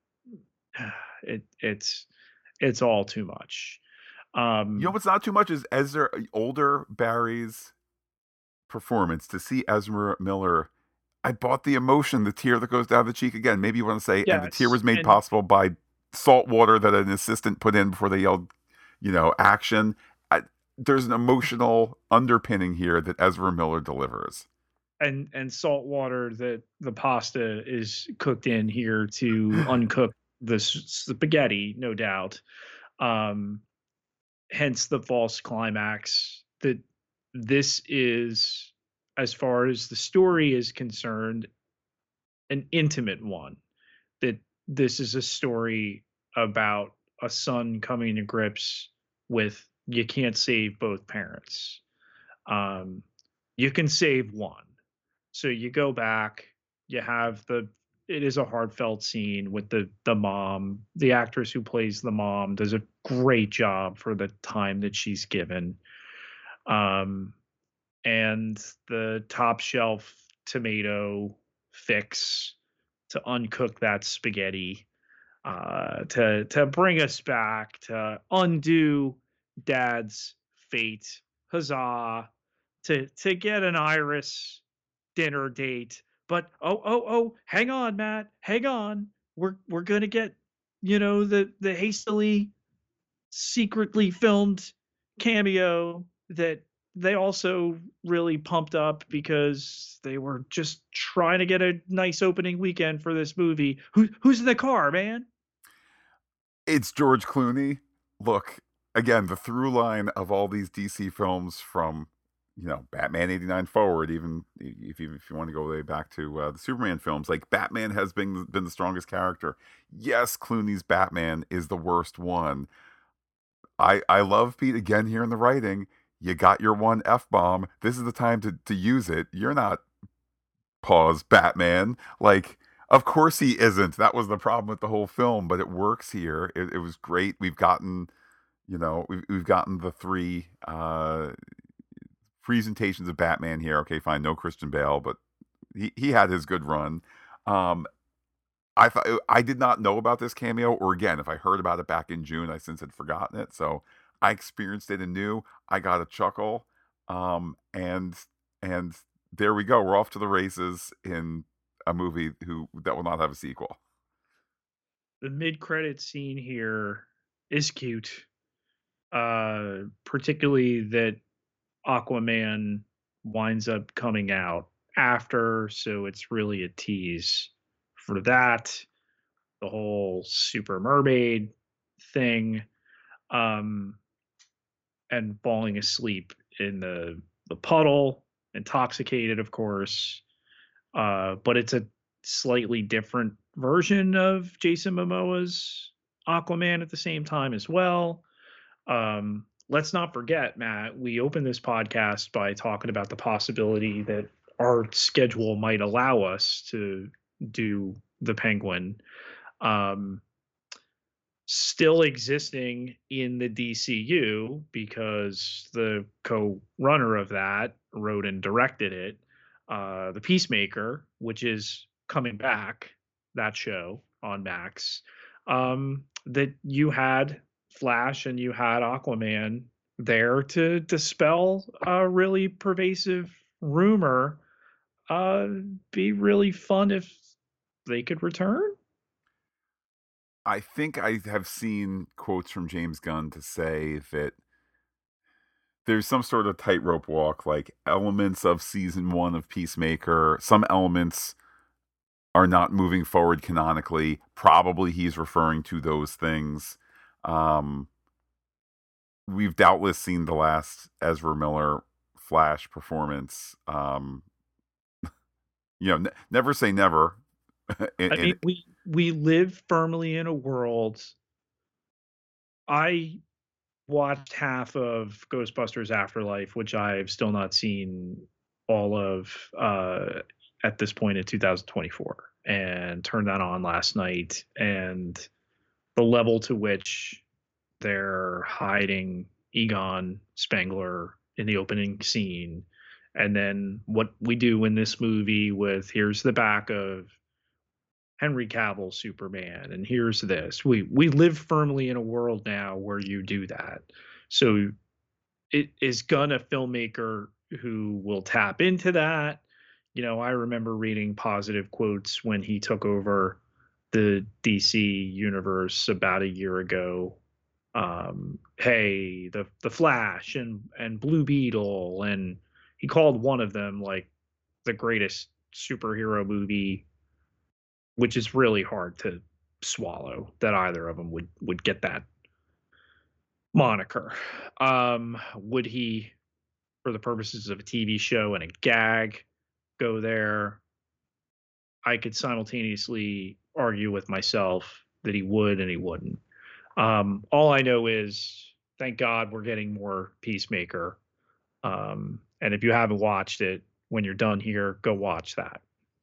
it it's it's all too much. You know Um what's not too much is Ezra, older Barry's performance. To see Ezra Miller, I bought the emotion, the tear that goes down the cheek again. Maybe you want to say, and the tear yes, was made and possible by salt water that an assistant put in before they yelled, you know, action. I, there's an emotional underpinning here that Ezra Miller delivers. and and salt water that the pasta is cooked in here to uncook the s- spaghetti, no doubt. Um hence the false climax that this is, as far as the story is concerned, an intimate one, that this is a story about a son coming to grips with you can't save both parents. Um, you can save one. So you go back, you have the it is a heartfelt scene with the the mom. The actress who plays the mom does a great job for the time that she's given. Um, and the top shelf tomato fix to uncook that spaghetti, uh, to to bring us back to undo dad's fate. Huzzah! To to get an Iris dinner date. But oh oh oh, hang on, Matt, hang on. We're we're gonna get, you know, the the hastily secretly filmed cameo that they also really pumped up because they were just trying to get a nice opening weekend for this movie. Who who's in the car, man? It's George Clooney. Look, again, the through line of all these D C films from, you know, Batman eighty-nine forward, even if you, if you want to go way back to uh, the Superman films, like Batman has been been the strongest character. Yes, Clooney's Batman is the worst one. I I love Pete again here in the writing. You got your one F bomb. This is the time to to use it. You're not pause Batman. Like, of course he isn't. That was the problem with the whole film, but it works here. It, it was great. We've gotten, you know, we've, we've gotten the three uh, presentations of Batman here. Okay, fine, no Christian Bale, but he, he had his good run. Um, I thought I did not know about this cameo, or again, if I heard about it back in June, I since had forgotten it. So I experienced it anew. I got a chuckle, um, and and there we go. We're off to the races in a movie who that will not have a sequel. The mid-credit scene here is cute. Uh particularly that Aquaman winds up coming out after, so it's really a tease for that. The whole super mermaid thing, um, and falling asleep in the the puddle, intoxicated, of course. Uh, but it's a slightly different version of Jason Momoa's Aquaman at the same time as well. Um, let's not forget, Matt, we opened this podcast by talking about the possibility that our schedule might allow us to do the Penguin. Um, still existing in the D C U because the co-runner of that wrote and directed it, uh, the Peacemaker, which is coming back, that show on Max. Um, that you had Flash and you had Aquaman there to dispel a really pervasive rumor. Uh, be really fun if they could return. I think I have seen quotes from James Gunn to say that there's some sort of tightrope walk, like elements of season one of Peacemaker, some elements are not moving forward canonically. Probably he's referring to those things. Um, we've doubtless seen the last Ezra Miller Flash performance. Um, you know, n- never say never. and, I mean, and we we live firmly in a world. I watched half of Ghostbusters Afterlife, which I've still not seen all of uh, at this point in two thousand twenty-four, and turned that on last night. And the level to which they're hiding Egon Spengler in the opening scene, and then what we do in this movie with here's the back of Henry Cavill Superman, and here's this. We we live firmly in a world now where you do that. So it is Gunn a filmmaker who will tap into that. You know, I remember reading positive quotes when he took over the D C universe about a year ago. Um, hey, the the Flash and and Blue Beetle, and he called one of them like the greatest superhero movie, which is really hard to swallow that either of them would would get that moniker. Um, would he, for the purposes of a T V show and a gag, go there? I could simultaneously argue with myself that he would and he wouldn't. Um, all I know is, thank God we're getting more Peacemaker. Um, and if you haven't watched it, when you're done here, go watch that.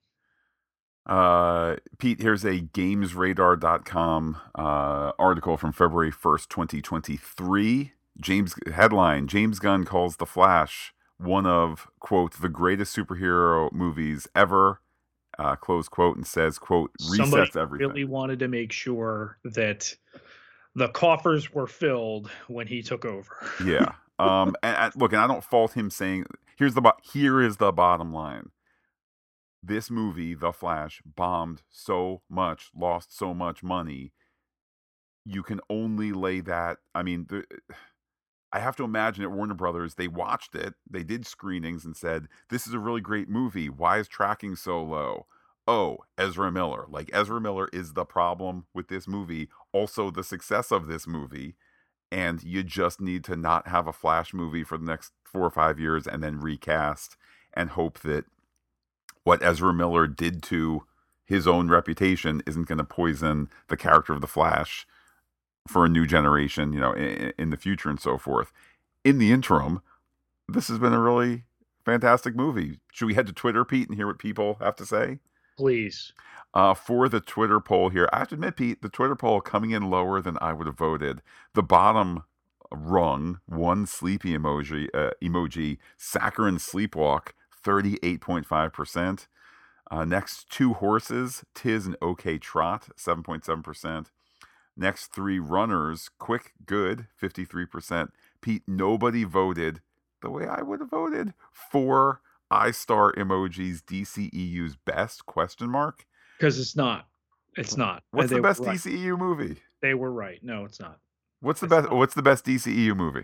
uh, Pete, here's a games radar dot com uh, article from February first, twenty twenty-three. James headline: James Gunn calls The Flash one of, quote, the greatest superhero movies ever, uh, close quote, and says, quote, Somebody resets everything. really wanted to make sure that the coffers were filled when he took over. Yeah. Um. And, and look, and I don't fault him saying, here's the bo- here is the bottom line. This movie, The Flash, bombed so much, lost so much money. You can only lay that. I mean, the, I have to imagine at Warner Brothers, they watched it, they did screenings and said, this is a really great movie. Why is tracking so low? Oh, Ezra Miller. Like, Ezra Miller is the problem with this movie, also the success of this movie. And you just need to not have a Flash movie for the next four or five years and then recast and hope that what Ezra Miller did to his own reputation isn't going to poison the character of the Flash for a new generation, you know, in, in the future and so forth. In the interim, this has been a really fantastic movie. Should we head to Twitter, Pete, and hear what people have to say? Please. Uh, for the Twitter poll here, I have to admit, Pete, the Twitter poll coming in lower than I would have voted. The bottom rung, one sleepy emoji, uh, emoji, saccharine sleepwalk, thirty-eight point five percent. Uh, next two horses, Tiz and OK Trot, seven point seven percent. Next three runners, Quick Good, fifty-three percent. Pete, nobody voted the way I would have voted for iStar emojis, D C E U's best, question mark. Because it's not. It's not. What's they the best right. D C E U movie? They were right. No, it's not. What's the it's best not. what's the best D C E U movie?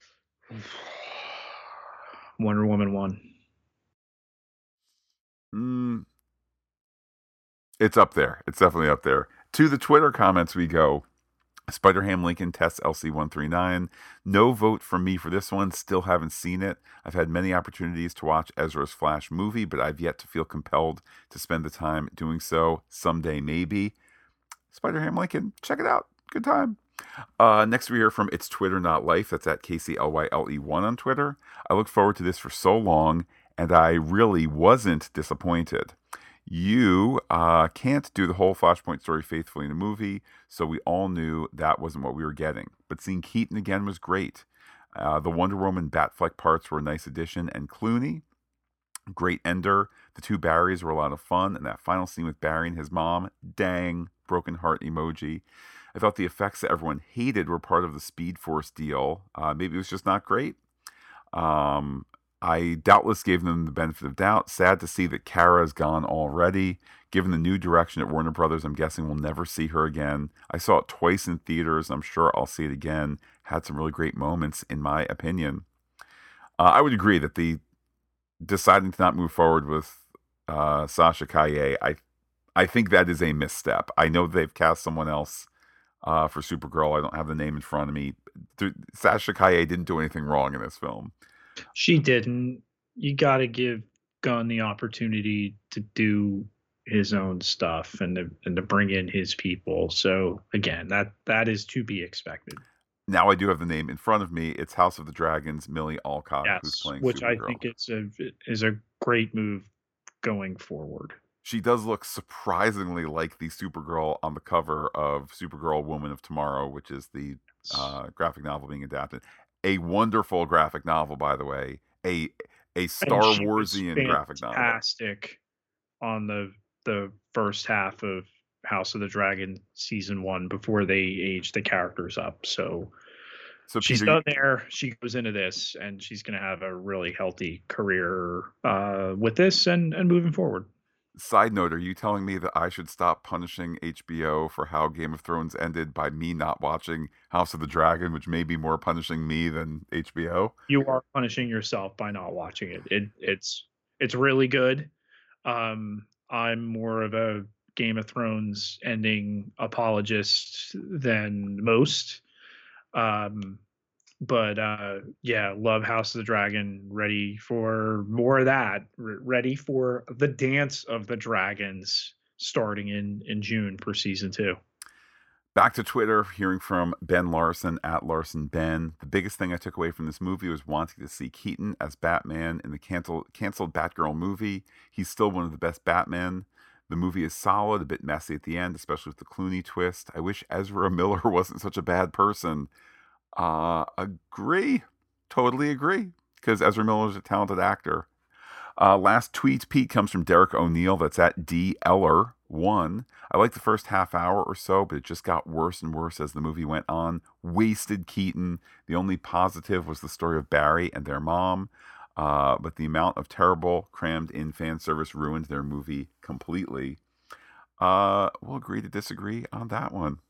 Wonder Woman one. Mm, it's up there. It's definitely up there. To the Twitter comments we go. Spider-Ham Lincoln Test L C one three nine. No vote from me for this one. Still haven't seen it. I've had many opportunities to watch Ezra's Flash movie, but I've yet to feel compelled to spend the time doing so. Someday, maybe. Spider-Ham Lincoln, check it out. Good time. Uh, next, we hear from It's Twitter Not Life. That's at K C L Y L E one on Twitter. I look forward to this for so long, and I really wasn't disappointed. You uh, can't do the whole Flashpoint story faithfully in a movie, so we all knew that wasn't what we were getting. But seeing Keaton again was great. Uh, the Wonder Woman Batfleck parts were a nice addition, and Clooney, great ender. The two Barrys were a lot of fun, and that final scene with Barry and his mom, dang, broken heart emoji. I thought the effects that everyone hated were part of the Speed Force deal. Uh, maybe it was just not great. Um, I doubtless gave them the benefit of doubt. Sad to see that Kara's gone already. Given the new direction at Warner Brothers, I'm guessing we'll never see her again. I saw it twice in theaters. I'm sure I'll see it again. Had some really great moments, in my opinion. Uh, I would agree that the deciding to not move forward with uh, Sasha Calle, I, I think that is a misstep. I know they've cast someone else uh, for Supergirl. I don't have the name in front of me. Sasha Calle didn't do anything wrong in this film. She didn't. You got to give Gunn the opportunity to do his own stuff and to, and to bring in his people. So again, that that is to be expected. Now I do have the name in front of me. It's House of the Dragons, Millie Alcock, yes, who's playing which Supergirl. I think it's a is a great move going forward. She does look surprisingly like the Supergirl on the cover of Supergirl Woman of Tomorrow, which is the uh, graphic novel being adapted. A wonderful graphic novel, by the way. A a Star Warsian graphic novel. Fantastic on the the first half of House of the Dragon season one before they age the characters up. So, so she's Peter, done there. She goes into this, and she's going to have a really healthy career uh, with this and and moving forward. Side note, are you telling me that I should stop punishing H B O for how Game of Thrones ended by me not watching House of the Dragon, which may be more punishing me than H B O? You are punishing yourself by not watching it. It it's it's really good. Um, I'm more of a Game of Thrones ending apologist than most. Um, but uh, yeah, love House of the Dragon. Ready for more of that. R- ready for the Dance of the Dragons starting in, in June for season two. Back to Twitter, hearing from Ben Larson at Larson Ben. The biggest thing I took away from this movie was wanting to see Keaton as Batman in the cancel- canceled Batgirl movie. He's still one of the best Batmen. The movie is solid, a bit messy at the end, especially with the Clooney twist. I wish Ezra Miller wasn't such a bad person. Uh, agree. Totally agree. Because Ezra Miller is a talented actor. Uh, last tweet, Pete, comes from Derek O'Neill. That's at D Eller one. I liked the first half hour or so, but it just got worse and worse as the movie went on. Wasted Keaton. The only positive was the story of Barry and their mom. Uh, but the amount of terrible, crammed in fan service ruined their movie completely. Uh, we'll agree to disagree on that one.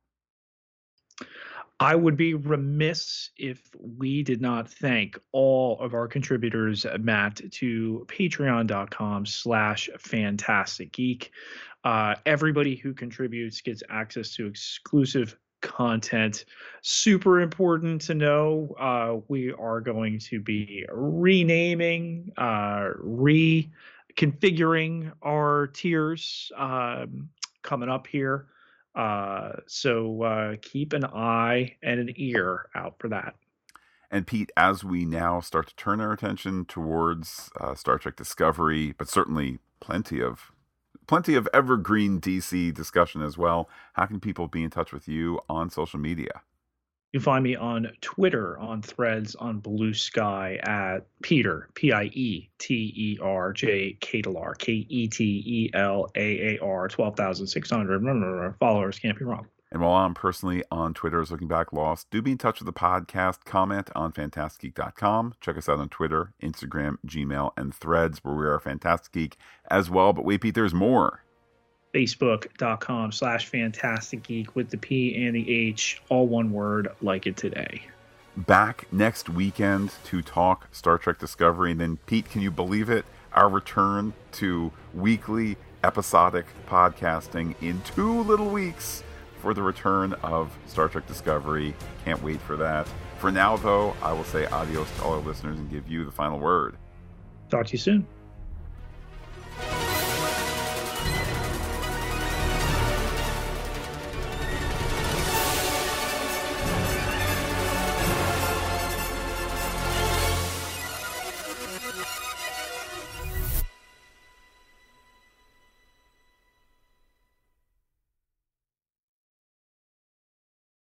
I would be remiss if we did not thank all of our contributors, Matt, to patreon.com slash fantastic geek. Uh, everybody who contributes gets access to exclusive content. Super important to know. Uh, we are going to be renaming, uh, reconfiguring our tiers um, coming up here. Uh, so uh, keep an eye and an ear out for that. And Pete, as we now start to turn our attention towards uh, Star Trek Discovery, but certainly plenty of plenty of evergreen D C discussion as well, how can people be in touch with you on social media? You can find me on Twitter, on Threads, on Blue Sky at Peter, P I E T E R J Ketelaar, K E T E L A A R, twelve thousand six hundred. Followers can't be wrong. And while I'm personally on Twitter as Looking Back Lost, do be in touch with the podcast. Comment on fantastic geek dot com. Check us out on Twitter, Instagram, Gmail, and Threads, where we are Fantastic Geek as well. But wait, Pete, there's more. Facebook.com slash Fantastic Geek with the P and the H, all one word, like it today. Back next weekend to talk Star Trek Discovery. And then, Pete, can you believe it? Our return to weekly episodic podcasting in two little weeks. for the return of Star Trek Discovery. Can't wait for that. For now, though, I will say adios to all our listeners and give you the final word. Talk to you soon.